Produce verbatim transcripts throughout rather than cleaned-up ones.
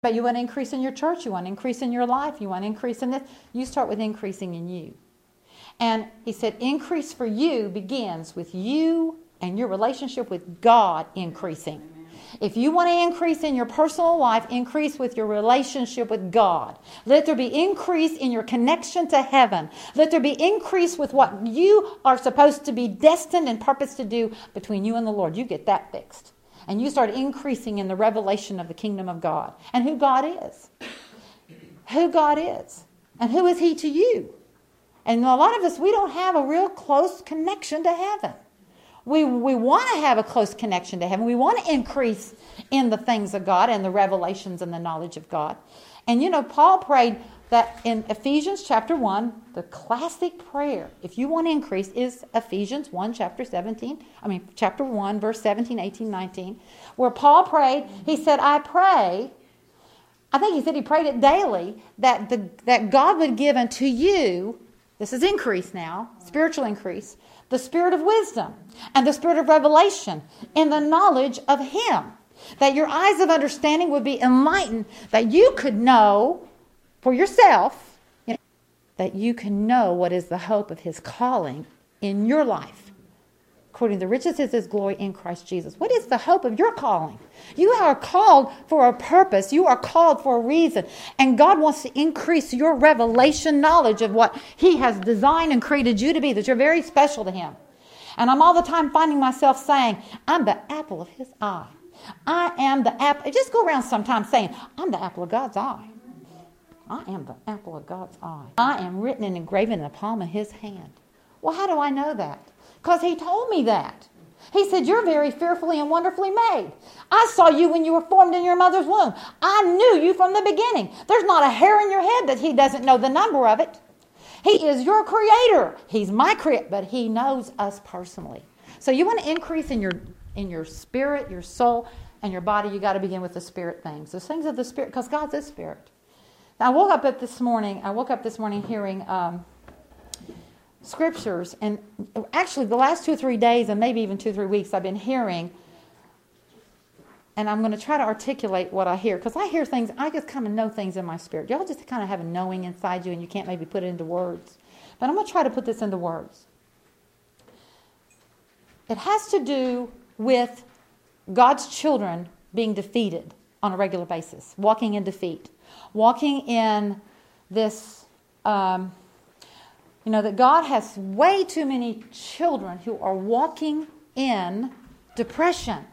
But you want to increase in your church, you want to increase in your life, you want to increase in this. You start with increasing in you. And he said, increase for you begins with you and your relationship with God increasing. If you want to increase in your personal life, increase with your relationship with God. Let there be increase in your connection to heaven. Let there be increase with what you are supposed to be destined and purposed to do between you and the Lord. You get that fixed. And you start increasing in the revelation of the kingdom of God and who God is. Who God is. And who is He to you. And a lot of us, we don't have a real close connection to heaven. We we want to have a close connection to heaven. We want to increase in the things of God and the revelations and the knowledge of God. And you know, Paul prayed that in Ephesians chapter one, the classic prayer, if you want to increase, is Ephesians one, chapter seventeen. I mean, chapter one, verse seventeen, eighteen, nineteen. Where Paul prayed, he said, I pray, I think he said he prayed it daily, that the that God would give unto you, this is increase now, spiritual increase, the spirit of wisdom and the spirit of revelation in the knowledge of Him. That your eyes of understanding would be enlightened, that you could know for yourself, you know, that you can know what is the hope of His calling in your life. According to the riches of His glory in Christ Jesus. What is the hope of your calling? You are called for a purpose. You are called for a reason. And God wants to increase your revelation knowledge of what He has designed and created you to be, that you're very special to Him. And I'm all the time finding myself saying, I'm the apple of His eye. I am the apple. Just go around sometimes saying, I'm the apple of God's eye. I am the apple of God's eye. I am written and engraven in the palm of His hand. Well, how do I know that? Because He told me that. He said, you're very fearfully and wonderfully made. I saw you when you were formed in your mother's womb. I knew you from the beginning. There's not a hair in your head that He doesn't know the number of it. He is your creator. He's my creator, but He knows us personally. So you want to increase in your in your spirit, your soul, and your body. You got to begin with the spirit things. The things of the spirit, because God's a spirit. Now, I woke up this morning. I woke up this morning hearing Um, scriptures, and actually the last two or three days and maybe even two or three weeks I've been hearing, and I'm going to try to articulate what I hear, because I hear things, I just kind of know things in my spirit. Y'all just kind of have a knowing inside you and you can't maybe put it into words, but I'm going to try to put this into words. It has to do with God's children being defeated on a regular basis, walking in defeat, walking in this um You know, that God has way too many children who are walking in depression.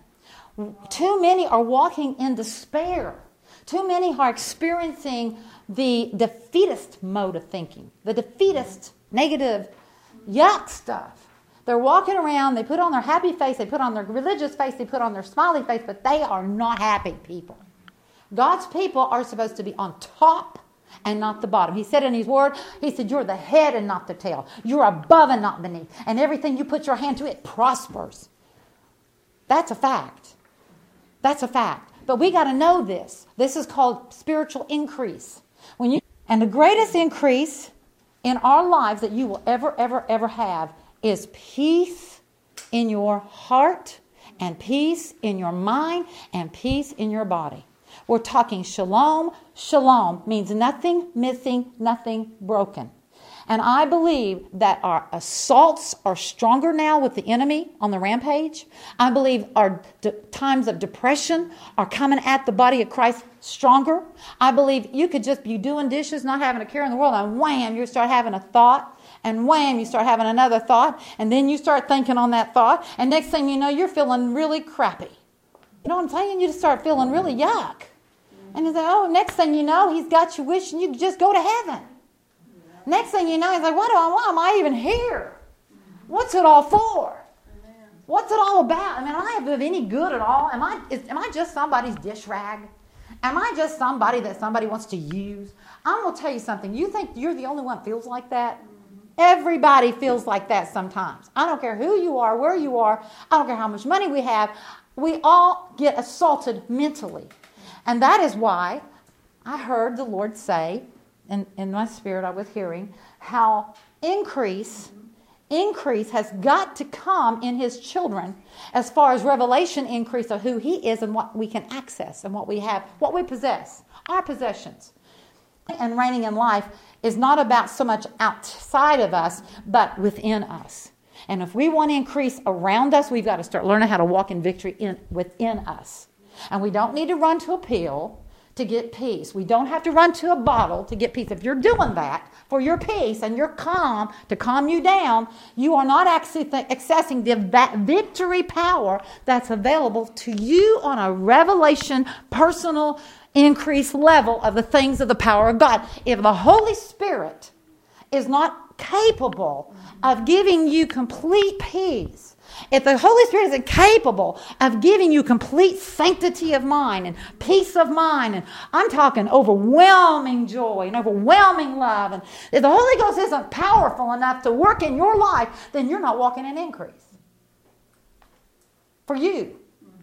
Too many are walking in despair. Too many are experiencing the defeatist mode of thinking. The defeatist, negative, yuck stuff. They're walking around, they put on their happy face, they put on their religious face, they put on their smiley face, but they are not happy people. God's people are supposed to be on top and not the bottom. He said in His word, He said, you're the head and not the tail. You're above and not beneath. And everything you put your hand to, it prospers. That's a fact. That's a fact. But we got to know this. This is called spiritual increase. When you And the greatest increase in our lives that you will ever, ever, ever have is peace in your heart and peace in your mind and peace in your body. We're talking shalom. Shalom means nothing missing, nothing broken. And I believe that our assaults are stronger now with the enemy on the rampage. I believe our de- times of depression are coming at the body of Christ stronger. I believe you could just be doing dishes, not having a care in the world, and wham, you start having a thought. And wham, you start having another thought. And then you start thinking on that thought. And next thing you know, you're feeling really crappy. You know what I'm saying? You just start feeling really yuck. And you say, oh, next thing you know, He's got you wishing you could just go to heaven. Next thing you know, He's like, what do I want? Am I even here? What's it all for? What's it all about? I mean, am I of any good at all? Am I, is, am I just somebody's dish rag? Am I just somebody that somebody wants to use? I'm going to tell you something. You think you're the only one that feels like that? Everybody feels like that sometimes. I don't care who you are, where you are. I don't care how much money we have. We all get assaulted mentally. And that is why I heard the Lord say, in, in my spirit I was hearing, how increase, increase has got to come in His children as far as revelation increase of who He is and what we can access and what we have, what we possess. our possessions. And reigning in life is not about so much outside of us, but within us. And if we want to increase around us, we've got to start learning how to walk in victory in, within us. And we don't need to run to a pill to get peace. We don't have to run to a bottle to get peace. If you're doing that for your peace and your calm, to calm you down, you are not accessing the victory power that's available to you on a revelation, personal, increased level of the things of the power of God. If the Holy Spirit is not capable of giving you complete peace, if the Holy Spirit isn't capable of giving you complete sanctity of mind and peace of mind, and I'm talking overwhelming joy and overwhelming love, and if the Holy Ghost isn't powerful enough to work in your life, then you're not walking in increase. For you.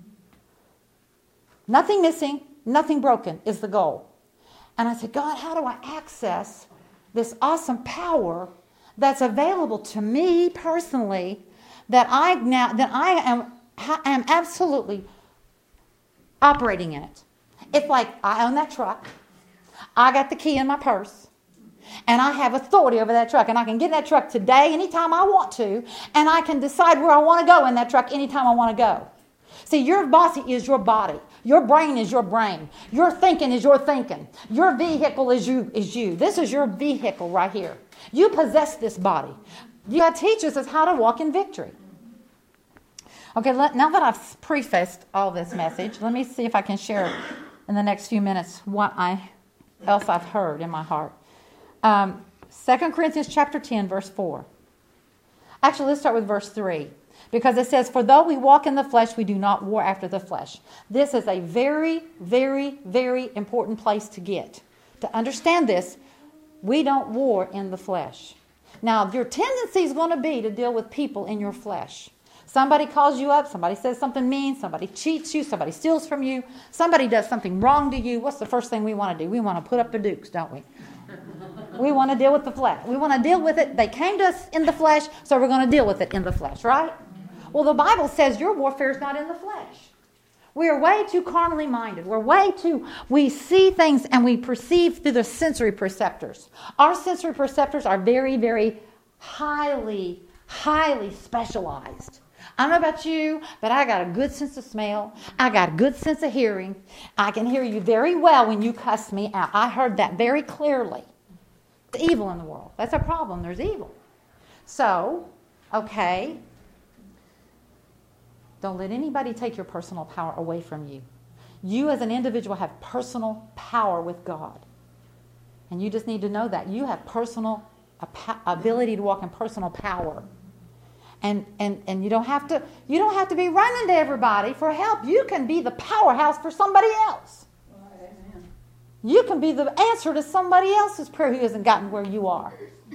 Nothing missing, nothing broken is the goal. And I said, God, how do I access this awesome power that's available to me personally, that I now that I am I am absolutely operating in it? It's like I own that truck. I got the key in my purse. And I have authority over that truck. And I can get in that truck today anytime I want to. And I can decide where I want to go in that truck anytime I want to go. See, your body is your body. Your brain is your brain. Your thinking is your thinking. Your vehicle is you. Is you. This is your vehicle right here. You possess this body. God teaches us how to walk in victory. Okay, let, now that I've prefaced all this message, let me see if I can share in the next few minutes what I else I've heard in my heart. Um, Second Corinthians chapter ten, verse four. Actually, let's start with verse three. Because it says, for though we walk in the flesh, we do not war after the flesh. This is a very, very, very important place to get. To understand this, we don't war in the flesh. Now, your tendency is going to be to deal with people in your flesh. Somebody calls you up, somebody says something mean, somebody cheats you, somebody steals from you, somebody does something wrong to you. What's the first thing we want to do? We want to put up the dukes, don't we? We want to deal with the flesh. We want to deal with it. They came to us in the flesh, so we're going to deal with it in the flesh, right? Well, the Bible says your warfare is not in the flesh. We are way too carnally minded. We're way too, we see things and we perceive through the sensory perceptors. Our sensory perceptors are very, very highly, highly specialized. I don't know about you, but I got a good sense of smell. I got a good sense of hearing. I can hear you very well when you cuss me out. I heard that very clearly. There's evil in the world. That's a problem. There's evil. So, okay. Don't let anybody take your personal power away from you. You as an individual have personal power with God. And you just need to know that. You have personal ability to walk in personal power. And, and, and you don't have to you don't have to be running to everybody for help. You can be the powerhouse for somebody else. Amen. You can be the answer to somebody else's prayer who hasn't gotten where you are.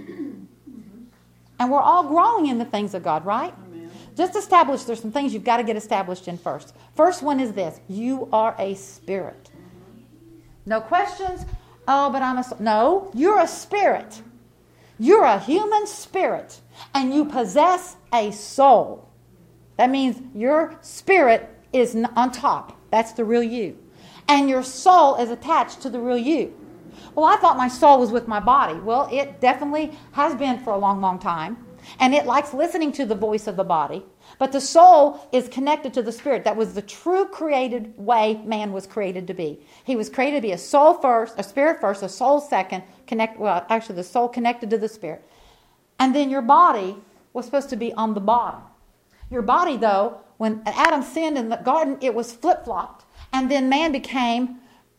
And we're all growing in the things of God, right? Just establish, there's some things you've got to get established in first. First one is this. You are a spirit. No questions. Oh, but I'm a... No, you're a spirit. You're a human spirit. And you possess a soul. That means your spirit is on top. That's the real you. And your soul is attached to the real you. Well, I thought my soul was with my body. Well, it definitely has been for a long, long time. And it likes listening to the voice of the body. But the soul is connected to the spirit. That was the true created way man was created to be. He was created to be a soul first, a spirit first, a soul second. Connect. Well, actually the soul connected to the spirit. And then your body was supposed to be on the bottom. Your body, though, when Adam sinned in the garden, it was flip-flopped. And then man became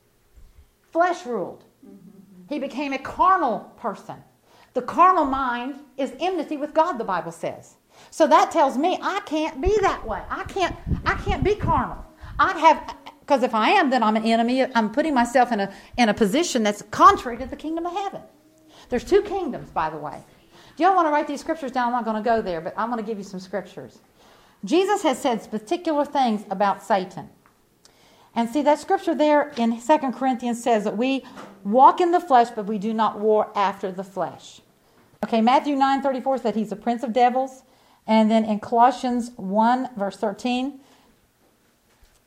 flesh-ruled. He became a carnal person. The carnal mind is enmity with God, the Bible says. So that tells me I can't be that way. I can't I can't be carnal. I have, because if I am, then I'm an enemy. I'm putting myself in a in a position that's contrary to the kingdom of heaven. There's two kingdoms, by the way. Do y'all want to write these scriptures down? I'm not going to go there, but I'm going to give you some scriptures. Jesus has said particular things about Satan. And see, that scripture there in Second Corinthians says that we walk in the flesh, but we do not war after the flesh. Okay, Matthew nine thirty-four said he's the prince of devils. And then in Colossians one, verse thirteen,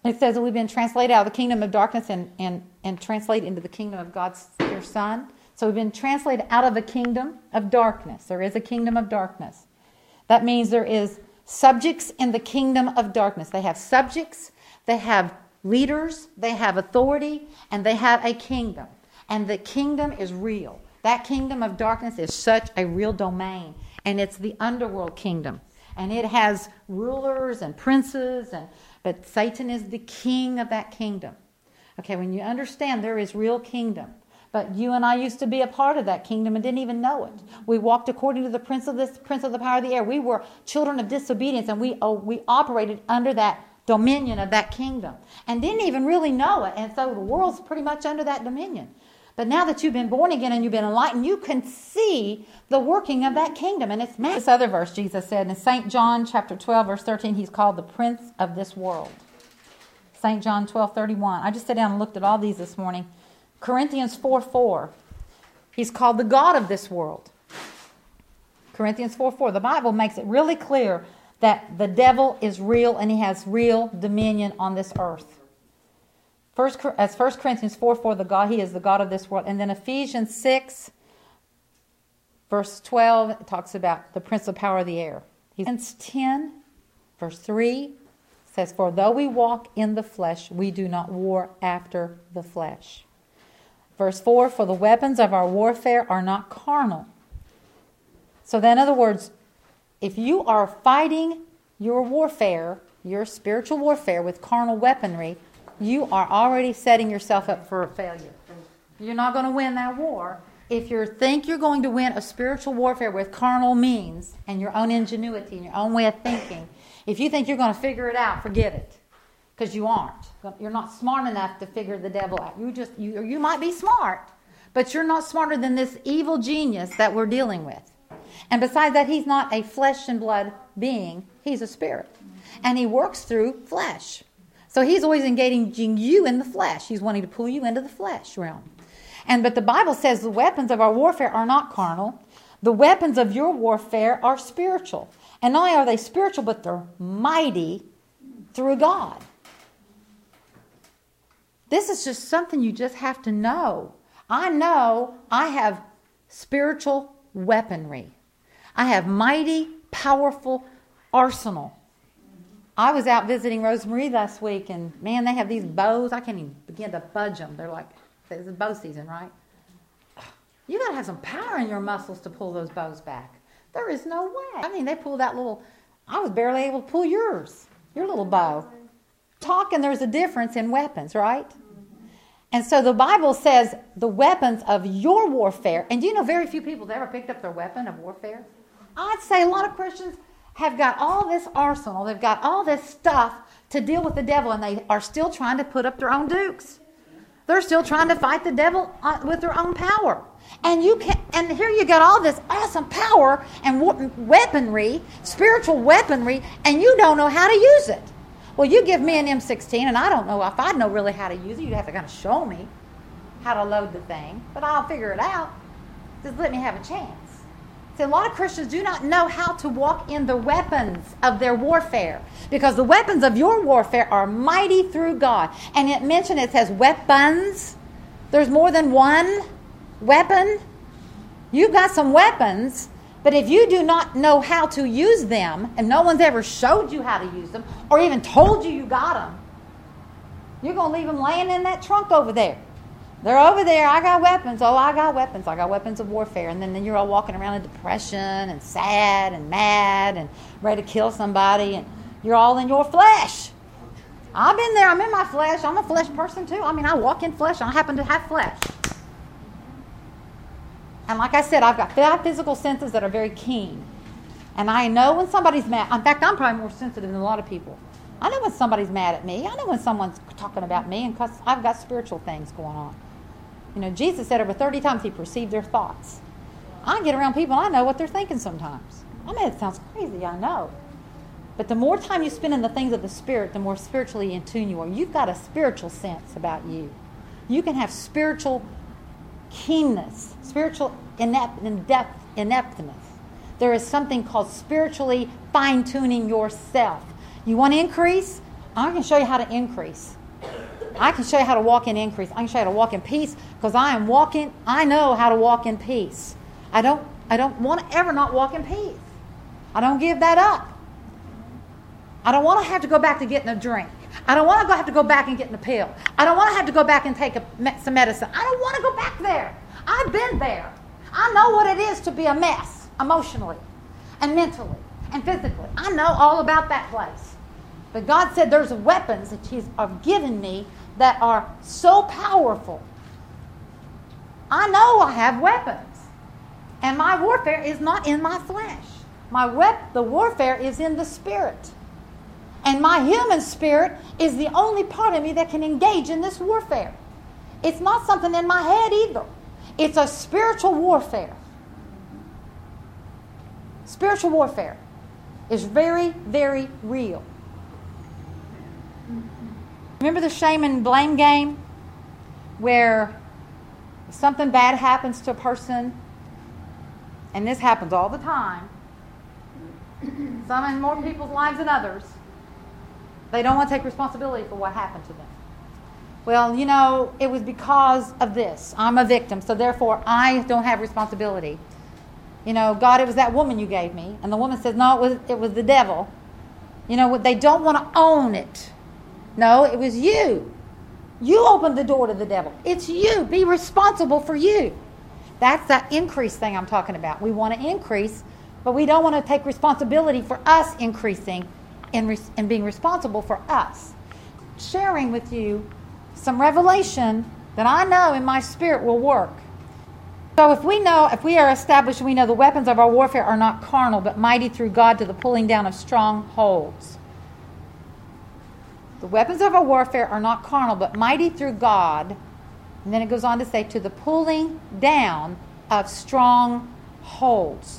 It says that we've been translated out of the kingdom of darkness and, and, and translated into the kingdom of God's dear Son. So we've been translated out of a kingdom of darkness. There is a kingdom of darkness. That means there is subjects in the kingdom of darkness. They have subjects, they have leaders, they have authority, and they have a kingdom. And the kingdom is real. That kingdom of darkness is such a real domain. And it's the underworld kingdom. And it has rulers and princes, and but Satan is the king of that kingdom. Okay, when you understand there is real kingdom. But you and I used to be a part of that kingdom and didn't even know it. We walked according to the prince of this prince of the power of the air. We were children of disobedience, and we oh, we operated under that dominion of that kingdom and didn't even really know it. And so the world's pretty much under that dominion. But now that you've been born again and you've been enlightened, you can see the working of that kingdom. And it's massive. This other verse Jesus said in Saint John chapter twelve, verse thirteen, he's called the prince of this world. Saint John twelve, thirty-one. I just sat down and looked at all these this morning. Corinthians four, four. He's called the God of this world. Corinthians four, four. The Bible makes it really clear that the devil is real and he has real dominion on this earth. First, as First Corinthians four, four, the God, he is the God of this world. And then Ephesians six, verse twelve, it talks about the prince of power of the air. Ephesians ten, verse three, says, for though we walk in the flesh, we do not war after the flesh. Verse four, for the weapons of our warfare are not carnal. So then, in other words, if you are fighting your warfare, your spiritual warfare with carnal weaponry, you are already setting yourself up for a failure. You're not going to win that war. If you think you're going to win a spiritual warfare with carnal means and your own ingenuity and your own way of thinking, if you think you're going to figure it out, forget it. Because you aren't. You're not smart enough to figure the devil out. You just you, you might be smart, but you're not smarter than this evil genius that we're dealing with. And besides that, he's not a flesh and blood being. He's a spirit. And he works through flesh. So he's always engaging you in the flesh. He's wanting to pull you into the flesh realm. And but the Bible says the weapons of our warfare are not carnal. The weapons of your warfare are spiritual. And not only are they spiritual, but they're mighty through God. This is just something you just have to know. I know I have spiritual weaponry. I have mighty, powerful arsenal. I was out visiting Rosemarie last week, and man, they have these bows. I can't even begin to budge them. They're like, it's bow season, right? You got to have some power in your muscles to pull those bows back. There is no way. I mean, they pulled that little, I was barely able to pull yours, your little bow. Talking, there's a difference in weapons, right? And so the Bible says the weapons of your warfare, and do you know very few people have ever picked up their weapon of warfare? I'd say a lot of Christians have got all this arsenal, they've got all this stuff to deal with the devil, and they are still trying to put up their own dukes. They're still trying to fight the devil with their own power. And you can, and here you got all this awesome power and weaponry, spiritual weaponry, and you don't know how to use it. Well, you give me an M sixteen, and I don't know if I know really how to use it. You'd have to kind of show me how to load the thing, but I'll figure it out. Just let me have a chance. See, a lot of Christians do not know how to walk in the weapons of their warfare, because the weapons of your warfare are mighty through God. And it mentioned, it says weapons. There's more than one weapon. You've got some weapons, but if you do not know how to use them, and no one's ever showed you how to use them, or even told you you got them, you're going to leave them laying in that trunk over there. They're over there. I got weapons. Oh, I got weapons. I got weapons of warfare. And then, then you're all walking around in depression and sad and mad and ready to kill somebody. And you're all in your flesh. I've been there. I'm in my flesh. I'm a flesh person too. I mean, I walk in flesh. I happen to have flesh. And like I said, I've got five physical senses that are very keen. And I know when somebody's mad. In fact, I'm probably more sensitive than a lot of people. I know when somebody's mad at me. I know when someone's talking about me, and 'cause I've got spiritual things going on. You know, Jesus said over thirty times he perceived their thoughts. I get around people and I know what they're thinking sometimes. I mean, it sounds crazy, I know. But the more time you spend in the things of the Spirit, the more spiritually in tune you are. You've got a spiritual sense about you. You can have spiritual keenness, spiritual inept, in-depth, ineptness. There is something called spiritually fine-tuning yourself. You want to increase? I can show you how to increase. I can show you how to walk in increase. I can show you how to walk in peace because I am walking, I know how to walk in peace. I don't, I don't want to ever not walk in peace. I don't give that up. I don't want to have to go back to getting a drink. I don't want to go have to go back and getting a pill. I don't want to have to go back and take a, some medicine. I don't want to go back there. I've been there. I know what it is to be a mess emotionally and mentally and physically. I know all about that place. But God said there's weapons that He's given me that are so powerful. I know I have weapons. And my warfare is not in my flesh. My wep- the warfare is in the spirit. And my human spirit is the only part of me that can engage in this warfare. It's not something in my head either. It's a spiritual warfare. Spiritual warfare is very, very real. Remember the shame and blame game? Where something bad happens to a person, and this happens all the time, some in more people's lives than others, they don't want to take responsibility for what happened to them. Well, you know, it was because of this. I'm a victim, so therefore I don't have responsibility. You know, God, it was that woman you gave me. And the woman says, no, it was, it was the devil. You know, they don't want to own it. No, it was you. You opened the door to the devil. It's you. Be responsible for you. That's that increase thing I'm talking about. We want to increase, but we don't want to take responsibility for us increasing and, res- and being responsible for us. Sharing with you some revelation that I know in my spirit will work. So if we know, if we are established, we know the weapons of our warfare are not carnal, but mighty through God to the pulling down of strongholds. The weapons of our warfare are not carnal, but mighty through God. And then it goes on to say, to the pulling down of strongholds.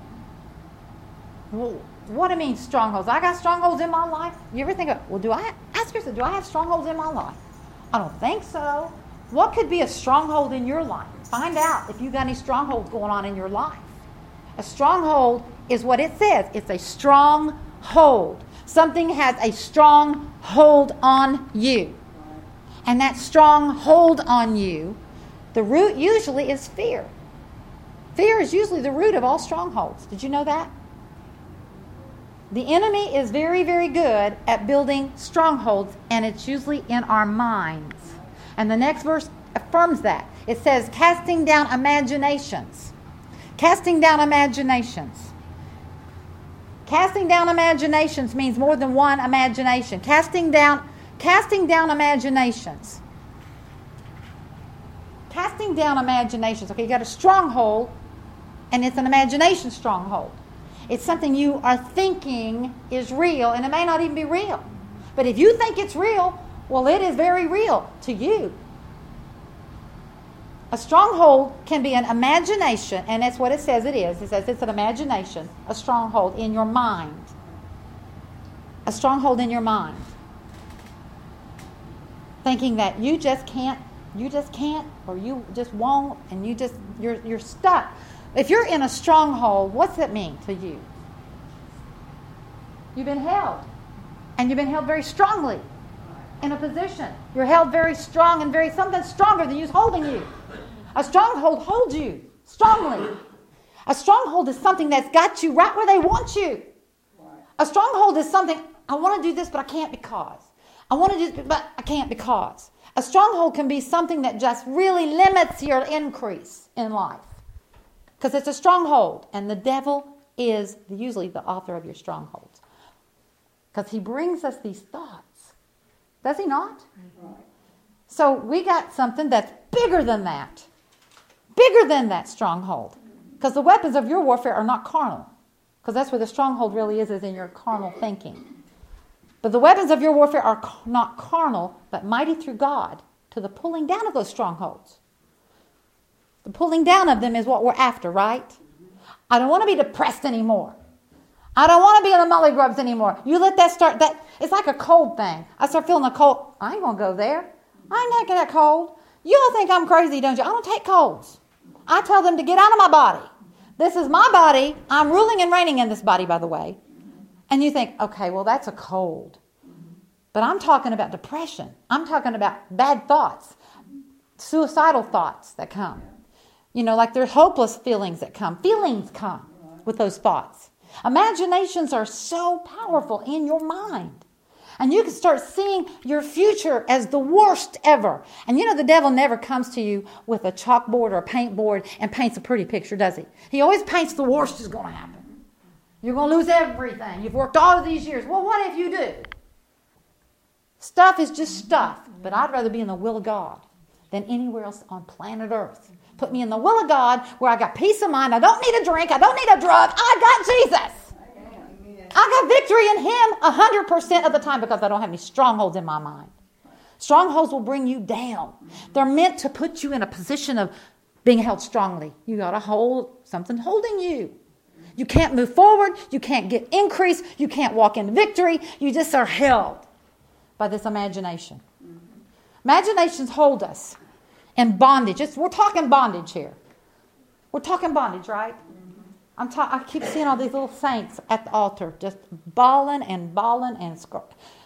Well, what do I mean strongholds? I got strongholds in my life. You ever think of, well, do I, ask yourself, do I have strongholds in my life? I don't think so. What could be a stronghold in your life? Find out if you got any strongholds going on in your life. A stronghold is what it says. It's a strong hold. Something has a strong hold on you. And that strong hold on you, the root usually is fear. Fear is usually the root of all strongholds. Did you know that? The enemy is very, very good at building strongholds, and it's usually in our minds. And the next verse affirms that. It says, casting down imaginations. Casting down imaginations. Casting down imaginations means more than one imagination. Casting down, casting down imaginations. Casting down imaginations. Okay, you got a stronghold, and it's an imagination stronghold. It's something you are thinking is real, and it may not even be real. But if you think it's real, well, it is very real to you. A stronghold can be an imagination, and that's what it says it is. It says it's an imagination, a stronghold in your mind. A stronghold in your mind. Thinking that you just can't, you just can't, or you just won't, and you just, you're, you're stuck. If you're in a stronghold, what's that mean to you? You've been held. And you've been held very strongly in a position. You're held very strong and very, something stronger than you's holding you. A stronghold holds you strongly. A stronghold is something that's got you right where they want you. A stronghold is something, I want to do this, but I can't because. I want to do this, but I can't because. A stronghold can be something that just really limits your increase in life. Because it's a stronghold. And the devil is usually the author of your strongholds. Because he brings us these thoughts. Does he not? Mm-hmm. So we got something that's bigger than that. Bigger than that stronghold. Because the weapons of your warfare are not carnal. Because that's where the stronghold really is, is in your carnal thinking. But the weapons of your warfare are not carnal, but mighty through God to the pulling down of those strongholds. The pulling down of them is what we're after, right? I don't want to be depressed anymore. I don't want to be in the mully grubs anymore. You let that start, that it's like a cold thing. I start feeling a cold. I ain't going to go there. I ain't taking that cold. You all think I'm crazy, don't you? I don't take colds. I tell them to get out of my body. This is my body. I'm ruling and reigning in this body, by the way. And you think, okay, well, that's a cold. But I'm talking about depression. I'm talking about bad thoughts, suicidal thoughts that come. You know, like there's hopeless feelings that come. Feelings come with those thoughts. Imaginations are so powerful in your mind. And you can start seeing your future as the worst ever. And you know the devil never comes to you with a chalkboard or a paintboard and paints a pretty picture, does he? He always paints the worst is going to happen. You're going to lose everything. You've worked all of these years. Well, what if you do? Stuff is just stuff. But I'd rather be in the will of God than anywhere else on planet Earth. Put me in the will of God where I got peace of mind. I don't need a drink. I don't need a drug. I got Jesus. I got victory in Him one hundred percent of the time because I don't have any strongholds in my mind. Strongholds will bring you down. They're meant to put you in a position of being held strongly. You got to hold something holding you. You can't move forward. You can't get increase. You can't walk into victory. You just are held by this imagination. Imaginations hold us in bondage. It's, we're talking bondage here. We're talking bondage, right? I'm ta- I keep seeing all these little saints at the altar just bawling and bawling and sc-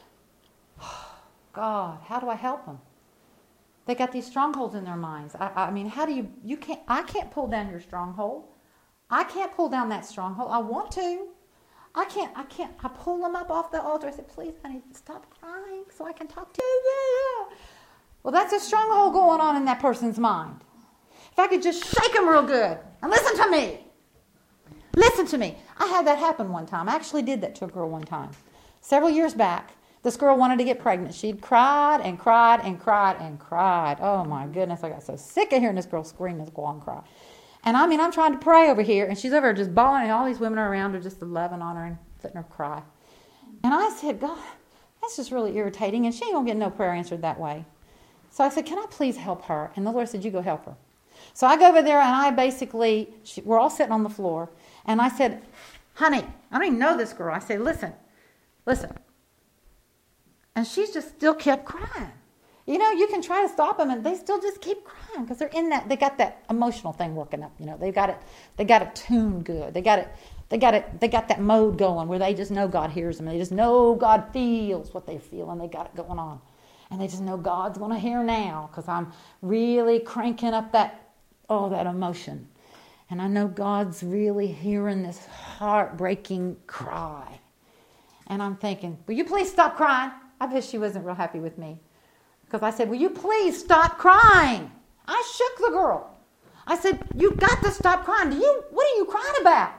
God, how do I help them? They got these strongholds in their minds. I, I mean, how do you, you can't, I can't pull down your stronghold. I can't pull down that stronghold. I want to. I can't, I can't, I pull them up off the altar. I said, please, honey, stop crying so I can talk to you. Well, that's a stronghold going on in that person's mind. If I could just shake them real good and listen to me. Listen to me. I had that happen one time. I actually did that to a girl one time. Several years back, this girl wanted to get pregnant. She'd cried and cried and cried and cried. Oh, my goodness. I got so sick of hearing this girl scream and go on and cry. And, I mean, I'm trying to pray over here, and she's over there just bawling, and all these women are around her just loving on her and letting her cry. And I said, God, that's just really irritating, and she ain't going to get no prayer answered that way. So I said, can I please help her? And the Lord said, you go help her. So I go over there, and I basically, she, we're all sitting on the floor. And I said, honey, I don't even know this girl. I said, listen, listen. And she just still kept crying. You know, you can try to stop them, and they still just keep crying because they're in that. They got that emotional thing working up. You know, they got it. They got it tuned good. They got it. They got it. They got that mode going where they just know God hears them. And they just know God feels what they feel, and they got it going on. And they just know God's going to hear now because I'm really cranking up that oh that emotion. And I know God's really hearing this heartbreaking cry. And I'm thinking, will you please stop crying? I bet she wasn't real happy with me. Because I said, will you please stop crying? I shook the girl. I said, you got to stop crying. Do you? What are you crying about?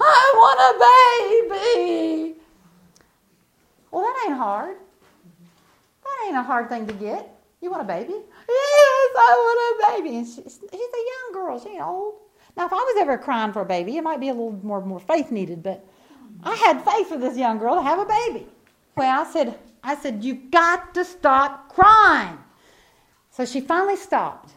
I want a baby. Well, that ain't hard. That ain't a hard thing to get. You want a baby? Yes, I want a baby. And she, she's a young girl. She ain't old. Now, if I was ever crying for a baby, it might be a little more, more faith needed, but I had faith for this young girl to have a baby. Well, I said, I said, you've got to stop crying. So she finally stopped.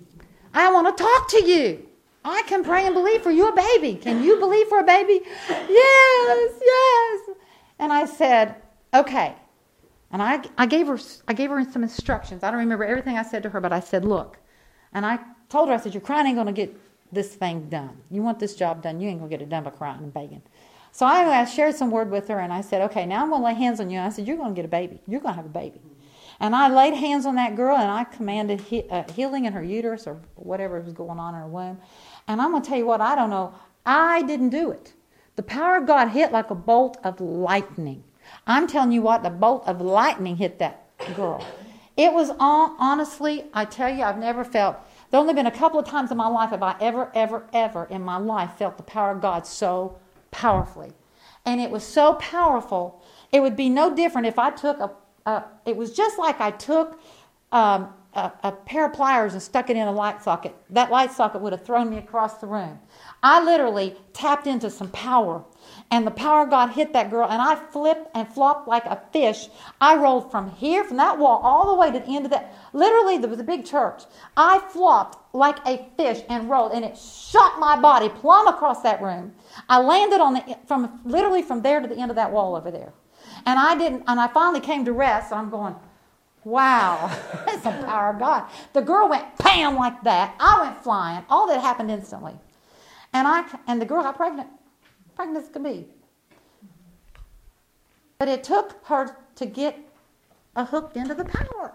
I want to talk to you. I can pray and believe for you a baby. Can you believe for a baby? Yes, yes. And I said, okay. And I, I gave her, I gave her some instructions. I don't remember everything I said to her, but I said, look. And I told her, I said, your crying ain't going to get this thing done. You want this job done, you ain't going to get it done by crying and begging. So I, I shared some word with her, and I said, okay, now I'm going to lay hands on you. And I said, you're going to get a baby. You're going to have a baby. And I laid hands on that girl, and I commanded he, uh, healing in her uterus or whatever was going on in her womb. And I'm going to tell you what, I don't know. I didn't do it. The power of God hit like a bolt of lightning. I'm telling you what, the bolt of lightning hit that girl. It was, on, honestly, I tell you, I've never felt... There have only been a couple of times in my life have I ever, ever, ever in my life felt the power of God so powerfully. And it was so powerful, it would be no different if I took a, a it was just like I took um, a, a pair of pliers and stuck it in a light socket. That light socket would have thrown me across the room. I literally tapped into some power. And the power of God hit that girl, and I flipped and flopped like a fish. I rolled from here, from that wall, all the way to the end of that. Literally, there was a big church. I flopped like a fish and rolled, and it shot my body plumb across that room. I landed on the from literally from there to the end of that wall over there. And I didn't. And I finally came to rest, and I'm going, wow, that's the power of God. The girl went bam like that. I went flying. All that happened instantly. And I and the girl got pregnant. Pregnant as could be. But it took her to get are hooked into the power.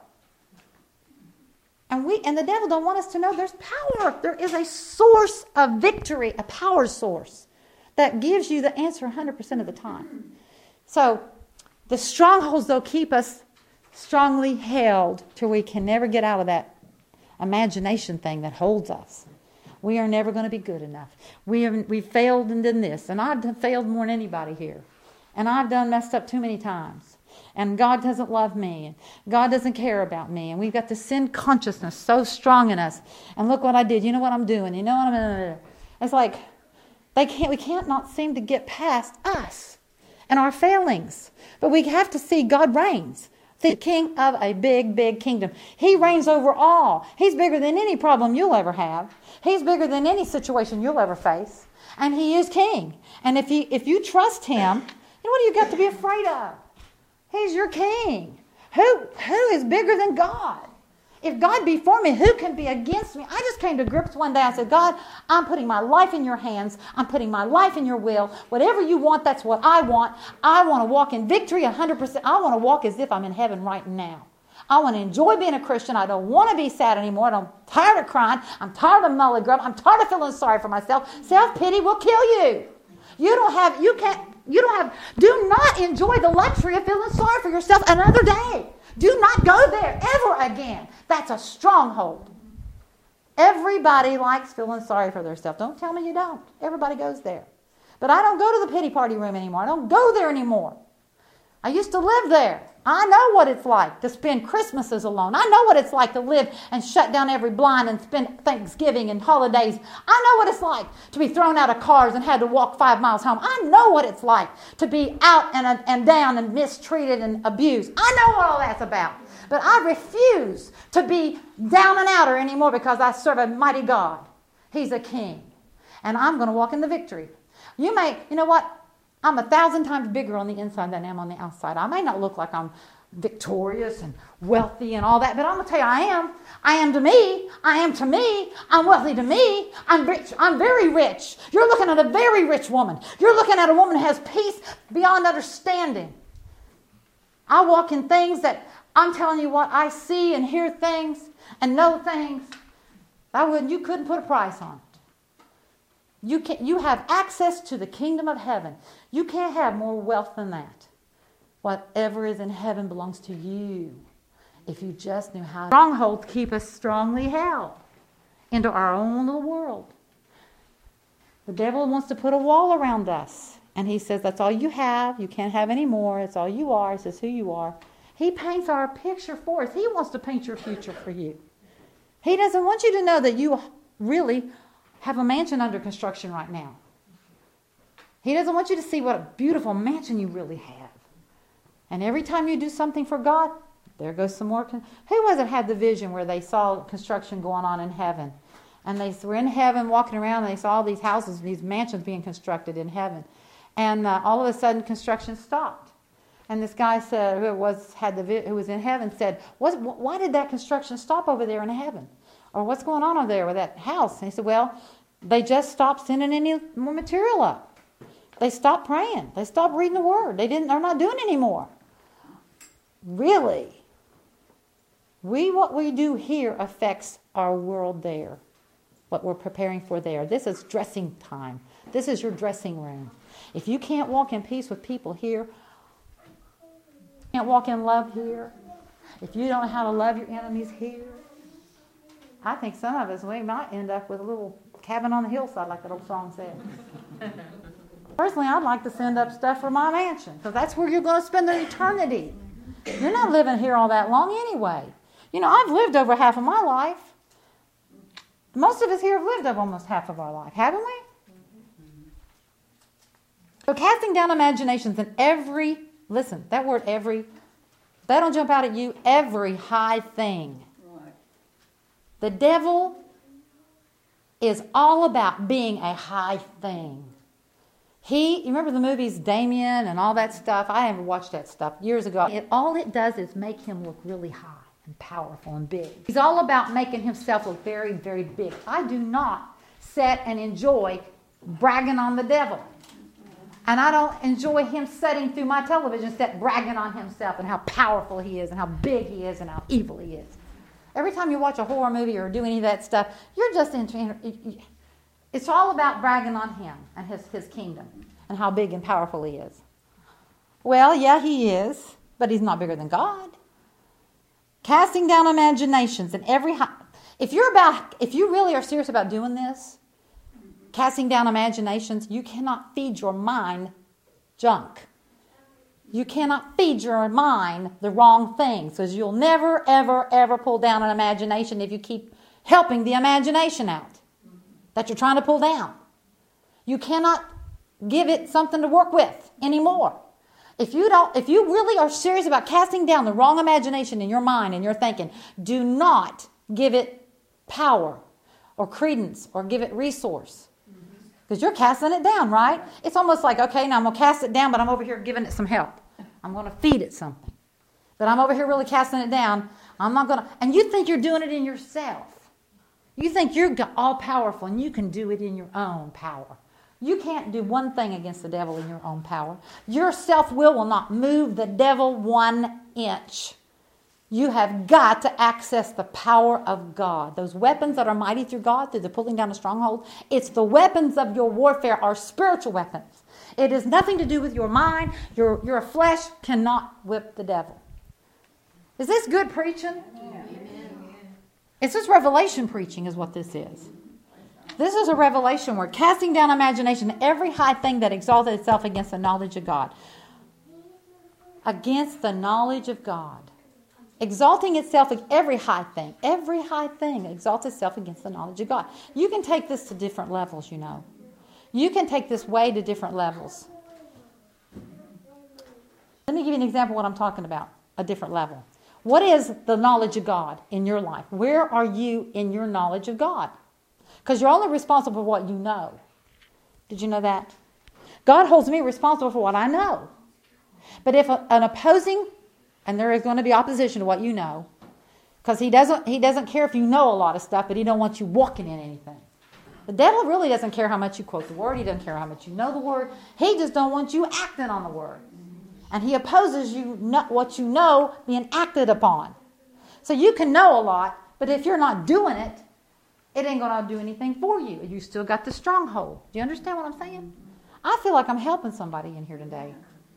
And we and the devil don't want us to know there's power. There is a source of victory, a power source that gives you the answer one hundred percent of the time. So the strongholds, though, keep us strongly held till we can never get out of that imagination thing that holds us. We are never going to be good enough. We have we failed and done this, and I've failed more than anybody here. And I've done messed up too many times. And God doesn't love me. And God doesn't care about me. And we've got the sin consciousness so strong in us. And look what I did. You know what I'm doing. You know what I'm doing. It's like they can't. We can't not seem to get past us and our failings. But we have to see God reigns. The king of a big, big kingdom. He reigns over all. He's bigger than any problem you'll ever have. He's bigger than any situation you'll ever face. And he is king. And if you, if you trust him, you know what you got to be afraid of? He's your king. Who, who is bigger than God? If God be for me, who can be against me? I just came to grips one day. I said, God, I'm putting my life in your hands. I'm putting my life in your will. Whatever you want, that's what I want. I want to walk in victory one hundred percent. I want to walk as if I'm in heaven right now. I want to enjoy being a Christian. I don't want to be sad anymore. I'm tired of crying. I'm tired of mully grub. I'm tired of feeling sorry for myself. Self-pity will kill you. You don't have, you can't, you don't have, do not enjoy the luxury of feeling sorry for yourself another day. Do not go there ever again. That's a stronghold. Everybody likes feeling sorry for themselves. Don't tell me you don't. Everybody goes there. But I don't go to the pity party room anymore. I don't go there anymore. I used to live there. I know what it's like to spend Christmases alone. I know what it's like to live and shut down every blind and spend Thanksgiving and holidays. I know what it's like to be thrown out of cars and had to walk five miles home. I know what it's like to be out and, and down and mistreated and abused. I know what all that's about. But I refuse to be down and outer anymore because I serve a mighty God. He's a king. And I'm going to walk in the victory. You may, you know what? I'm a thousand times bigger on the inside than I am on the outside. I may not look like I'm victorious and wealthy and all that, but I'm going to tell you I am. I am to me. I am to me. I'm wealthy to me. I'm rich. I'm very rich. You're looking at a very rich woman. You're looking at a woman who has peace beyond understanding. I walk in things that, I'm telling you what, I see and hear things and know things. I wouldn't, you couldn't put a price on it. You can, you have access to the kingdom of heaven. You can't have more wealth than that. Whatever is in heaven belongs to you. If you just knew how. Strongholds keep us strongly held into our own little world. The devil wants to put a wall around us. And he says, that's all you have. You can't have any more. It's all you are. He says, who you are. He paints our picture for us. He wants to paint your future for you. He doesn't want you to know that you really have a mansion under construction right now. He doesn't want you to see what a beautiful mansion you really have. And every time you do something for God, there goes some more. Con- Who was it had the vision where they saw construction going on in heaven? And they were in heaven walking around and they saw all these houses, these mansions being constructed in heaven. And uh, all of a sudden construction stopped. And this guy said, who was had the vi- who was in heaven said, what, why did that construction stop over there in heaven? Or what's going on over there with that house? And he said, well, they just stopped sending any more material up. They stopped praying. They stopped reading the Word. They didn't. They're not doing anymore. Really, we what we do here affects our world there. What we're preparing for there. This is dressing time. This is your dressing room. If you can't walk in peace with people here, can't walk in love here. If you don't know how to love your enemies here, I think some of us, we might end up with a little cabin on the hillside, like that old song said. Personally, I'd like to send up stuff for my mansion, because that's where you're going to spend an eternity. You're not living here all that long anyway. You know, I've lived over half of my life. Most of us here have lived over almost half of our life, haven't we? So casting down imaginations and every, listen, that word every, that don't jump out at you, every high thing. The devil is all about being a high thing. He, you remember the movies Damien and all that stuff? I haven't watched that stuff years ago. It, all it does is make him look really high and powerful and big. He's all about making himself look very, very big. I do not sit and enjoy bragging on the devil. And I don't enjoy him sitting through my television set bragging on himself and how powerful he is and how big he is and how evil he is. Every time you watch a horror movie or do any of that stuff, you're just in, it's all about bragging on him and his, his kingdom and how big and powerful he is. Well, yeah, he is, but he's not bigger than God. Casting down imaginations and every high, if you're about, if you really are serious about doing this, casting down imaginations, you cannot feed your mind junk. You cannot feed your mind the wrong things, because you'll never, ever, ever pull down an imagination if you keep helping the imagination out that you're trying to pull down. You cannot give it something to work with anymore. If you don't, if you really are serious about casting down the wrong imagination in your mind and your thinking, do not give it power or credence or give it resource. Because you're casting it down, right? It's almost like, okay, now I'm going to cast it down, but I'm over here giving it some help. I'm going to feed it something. But I'm over here really casting it down. I'm not going to... And you think you're doing it in yourself. You think you're all powerful and you can do it in your own power. You can't do one thing against the devil in your own power. Your self-will will not move the devil one inch. You have got to access the power of God. Those weapons that are mighty through God, through the pulling down of strongholds, it's the weapons of your warfare are spiritual weapons. It has nothing to do with your mind. Your, your flesh cannot whip the devil. Is this good preaching? Yeah. It's just revelation preaching is what this is. This is a revelation word. Casting down imagination, every high thing that exalted itself against the knowledge of God. Against the knowledge of God. Exalting itself, every high thing, every high thing exalts itself against the knowledge of God. You can take this to different levels, you know. You can take this way to different levels. Let me give you an example of what I'm talking about, a different level. What is the knowledge of God in your life? Where are you in your knowledge of God? Because you're only responsible for what you know. Did you know that? God holds me responsible for what I know. But if a, an opposing... And there is going to be opposition to what you know. Because he doesn't, he doesn't care if you know a lot of stuff, but he don't want you walking in anything. The devil really doesn't care how much you quote the word. He doesn't care how much you know the word. He just don't want you acting on the word. And he opposes you not what you know being acted upon. So you can know a lot, but if you're not doing it, it ain't going to do anything for you. You still got the stronghold. Do you understand what I'm saying? I feel like I'm helping somebody in here today.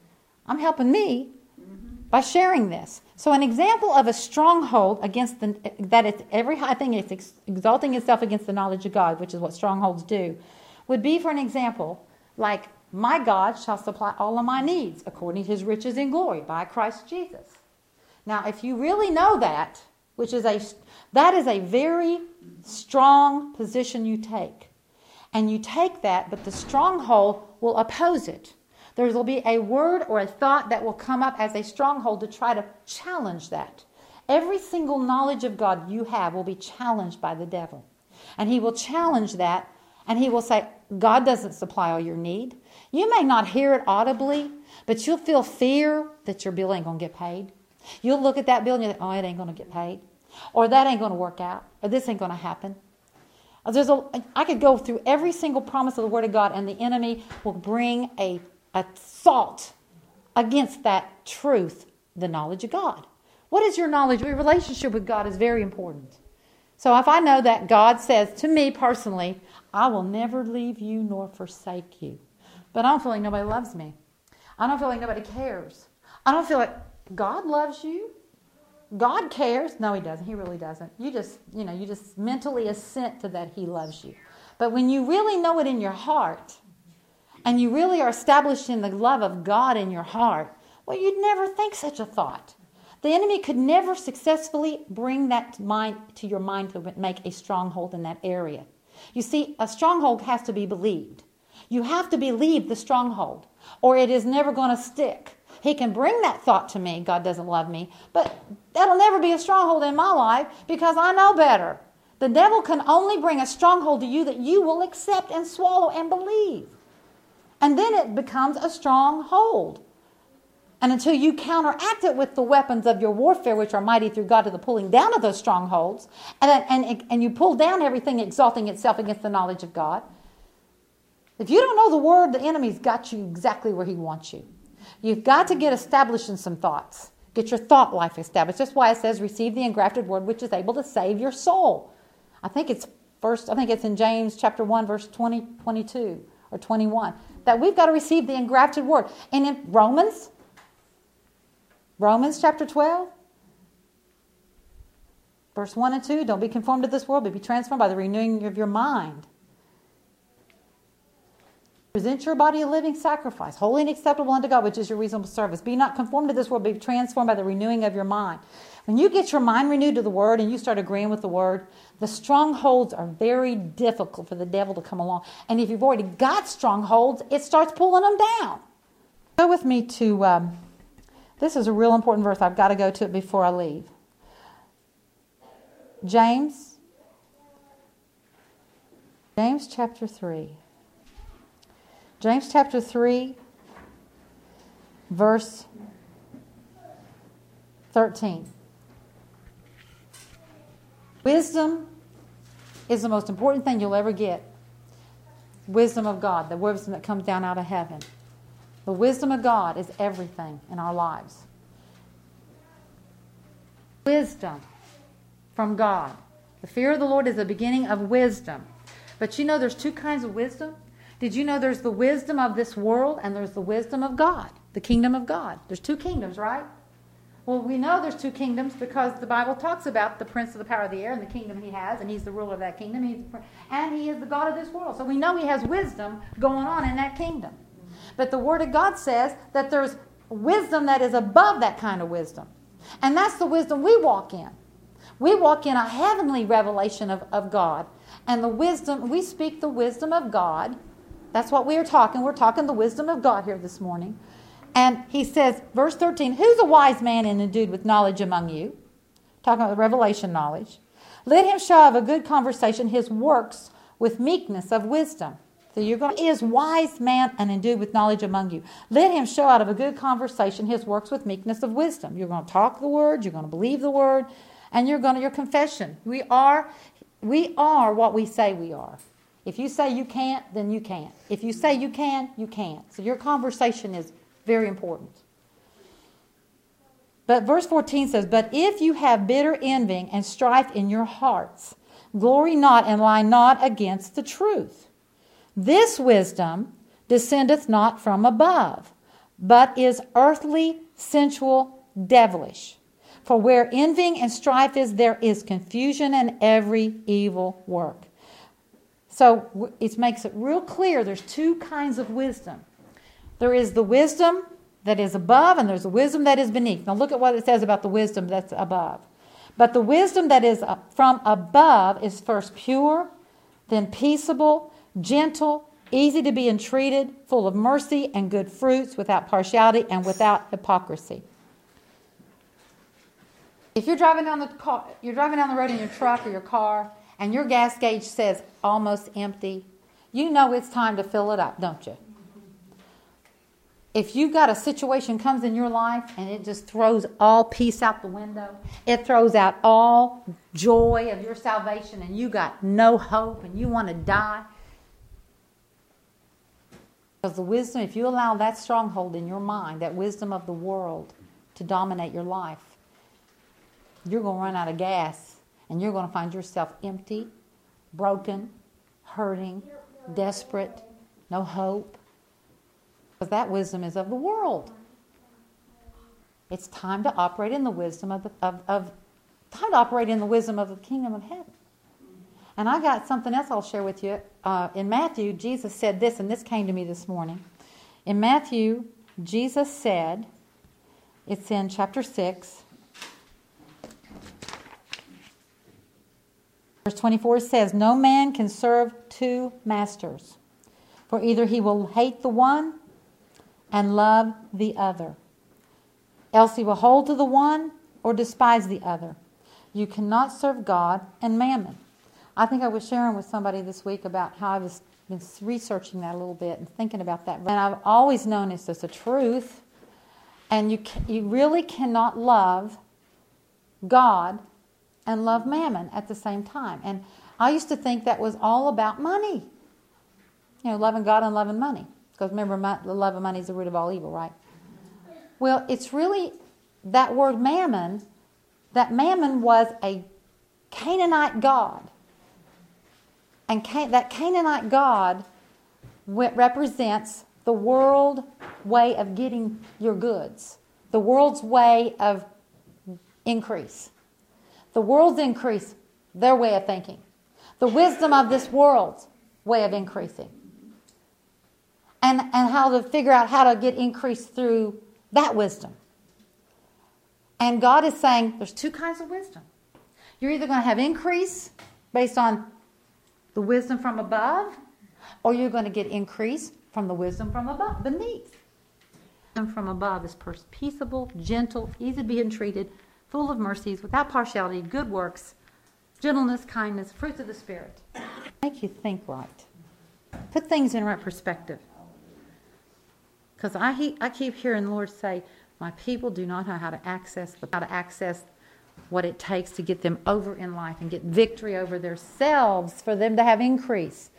I'm helping me by sharing this. So an example of a stronghold against the, that it's every high thing is ex, exalting itself against the knowledge of God, which is what strongholds do, would be, for an example, like, my God shall supply all of my needs according to his riches in glory by Christ Jesus. Now, if you really know that, which is a, that is a very strong position you take. And you take that, but the stronghold will oppose it. There will be a word or a thought that will come up as a stronghold to try to challenge that. Every single knowledge of God you have will be challenged by the devil. And he will challenge that, and he will say, God doesn't supply all your need. You may not hear it audibly, but you'll feel fear that your bill ain't going to get paid. You'll look at that bill and you think, oh, it ain't going to get paid. Or that ain't going to work out. Or this ain't going to happen. There's a, I could go through every single promise of the Word of God, and the enemy will bring a assault against that truth, the knowledge of God. What is your knowledge? Your relationship with God is very important. So if I know that God says to me personally, I will never leave you nor forsake you. But I don't feel like nobody loves me. I don't feel like nobody cares. I don't feel like God loves you. God cares. No, he doesn't. He really doesn't. You just, you know, you just mentally assent to that he loves you. But when you really know it in your heart, and you really are established in the love of God in your heart, well, you'd never think such a thought. The enemy could never successfully bring that mind to your mind to make a stronghold in that area. You see, a stronghold has to be believed. You have to believe the stronghold, or it is never going to stick. He can bring that thought to me, God doesn't love me, but that'll never be a stronghold in my life because I know better. The devil can only bring a stronghold to you that you will accept and swallow and believe. And then it becomes a stronghold. And until you counteract it with the weapons of your warfare, which are mighty through God to the pulling down of those strongholds, and, and, and you pull down everything exalting itself against the knowledge of God, If you don't know the Word, the enemy's got you exactly where he wants you. You've got to get established in some thoughts. Get your thought life established. That's why it says, receive the engrafted Word, which is able to save your soul. I think it's first. I think it's in James chapter one, verse twenty, twenty-two or twenty-one, that we've got to receive the engrafted Word. And in Romans, Romans chapter twelve, verse one and two, don't be conformed to this world, but be transformed by the renewing of your mind. Present your body a living sacrifice, holy and acceptable unto God, which is your reasonable service. Be not conformed to this world, be transformed by the renewing of your mind. When you get your mind renewed to the Word and you start agreeing with the Word, the strongholds are very difficult for the devil to come along. And if you've already got strongholds, it starts pulling them down. Go with me to, um, this is a real important verse. I've got to go to it before I leave. James, James chapter three. James chapter three, verse thirteen. Wisdom is the most important thing you'll ever get. Wisdom of God, the wisdom that comes down out of heaven. The wisdom of God is everything in our lives. Wisdom from God. The fear of the Lord is the beginning of wisdom. But you know there's two kinds of wisdom. Did you know there's the wisdom of this world and there's the wisdom of God, the kingdom of God? There's two kingdoms, right? Well, we know there's two kingdoms because the Bible talks about the prince of the power of the air and the kingdom he has, and he's the ruler of that kingdom, he's, and he is the God of this world. So we know he has wisdom going on in that kingdom. But the Word of God says that there's wisdom that is above that kind of wisdom. And that's the wisdom we walk in. We walk in a heavenly revelation of, of God. And the wisdom, we speak the wisdom of God. That's what we are talking. We're talking the wisdom of God here this morning. And he says, verse thirteen, who's a wise man and endued with knowledge among you? Talking about the revelation knowledge. Let him show of a good conversation his works with meekness of wisdom. So you're going to, is wise man and endued with knowledge among you. Let him show out of a good conversation his works with meekness of wisdom. You're going to talk the word, you're going to believe the word, and you're going to, your confession. We are, we are what we say we are. If you say you can't, then you can't. If you say you can, you can't. So your conversation is very important. But verse fourteen says, but if you have bitter envying and strife in your hearts, glory not and lie not against the truth. This wisdom descendeth not from above, but is earthly, sensual, devilish. For where envying and strife is, there is confusion and every evil work. So it makes it real clear there's two kinds of wisdom. There is the wisdom that is above and there's the wisdom that is beneath. Now look at what it says about the wisdom that's above. But the wisdom that is from above is first pure, then peaceable, gentle, easy to be entreated, full of mercy and good fruits, without partiality and without hypocrisy. If you're driving down the car, you're driving down the road in your truck or your car, and your gas gauge says almost empty, you know it's time to fill it up, don't you? If you've got a situation comes in your life and it just throws all peace out the window, it throws out all joy of your salvation and you got no hope and you want to die. Because the wisdom, if you allow that stronghold in your mind, that wisdom of the world to dominate your life, you're going to run out of gas. And you're going to find yourself empty, broken, hurting, desperate, no hope. Because that wisdom is of the world. It's time to operate in the wisdom of the of, of time to operate in the wisdom of the kingdom of heaven. And I got something else I'll share with you. Uh, in Matthew, Jesus said this, and this came to me this morning. In Matthew, Jesus said, it's in chapter six. Verse twenty-four says, no man can serve two masters, for either he will hate the one and love the other, else he will hold to the one or despise the other. You cannot serve God and mammon. I think I was sharing with somebody this week about how I was been researching that a little bit and thinking about that. And I've always known it's just a truth. And you you really cannot love God and love mammon at the same time. And I used to think that was all about money. You know, loving God and loving money. Because remember, the love of money is the root of all evil, right? Well, it's really that word mammon. That mammon was a Canaanite god. And Can- that Canaanite god represents the world way of getting your goods. The world's way of increase. The world's increase, their way of thinking. The wisdom of this world's way of increasing. And, and how to figure out how to get increase through that wisdom. And God is saying there's two kinds of wisdom. You're either going to have increase based on the wisdom from above, or you're going to get increase from the wisdom from above, beneath. And from above is peaceable, gentle, easy to be entreated, full of mercies, without partiality, good works, gentleness, kindness, fruits of the Spirit. Make you think right. Put things in right perspective. Because I, he, I keep hearing the Lord say, my people do not know how to access the, how to access what it takes to get them over in life and get victory over themselves for them to have increase.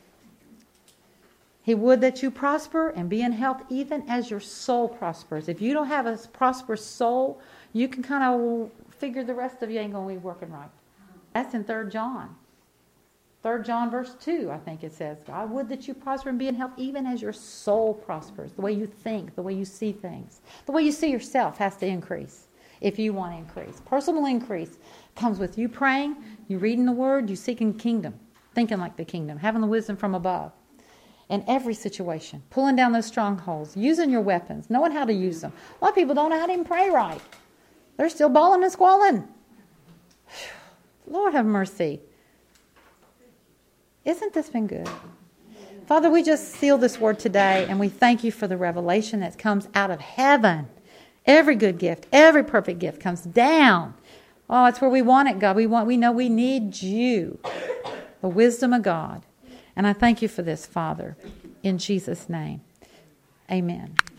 He would that you prosper and be in health even as your soul prospers. If you don't have a prosperous soul, you can kind of figure the rest of you ain't going to be working right. That's in Third John. Third John verse two, I think it says, I would that you prosper and be in health even as your soul prospers. The way you think, the way you see things, the way you see yourself has to increase if you want to increase. Personal increase comes with you praying, you reading the Word, you seeking kingdom, thinking like the kingdom, having the wisdom from above. In every situation, pulling down those strongholds, using your weapons, knowing how to use them. A lot of people don't know how to even pray right. They're still bawling and squalling. Lord have mercy. Isn't this been good? Father, we just seal this word today, and we thank you for the revelation that comes out of heaven. Every good gift, every perfect gift comes down. Oh, it's where we want it, God. We want. We know we need you, the wisdom of God. And I thank you for this, Father, in Jesus' name. Amen.